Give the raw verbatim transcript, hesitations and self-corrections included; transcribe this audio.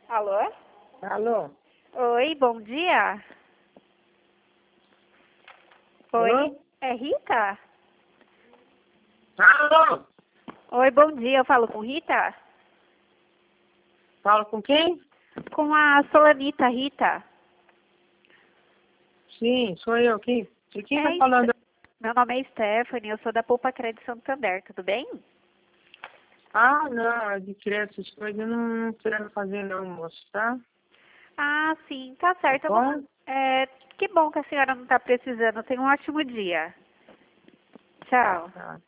Alô? Alô? Oi, bom dia. Oi, Alô? é Rita? Alô? Oi, bom dia, eu falo com Rita? Fala com quem? Com a Solanita, Rita. Sim, sou eu. Quem? De quem tá É, falando? meu nome é Stephanie, eu sou da Poupa Crédito Santander, tudo bem? Ah, não, é de crédito, essas coisas eu não, não quero fazer não, moço, tá? Ah, sim, tá Tá certo. Eu bom? não... é, que bom que a senhora não está precisando. Tenha um ótimo dia. Tchau. Tá.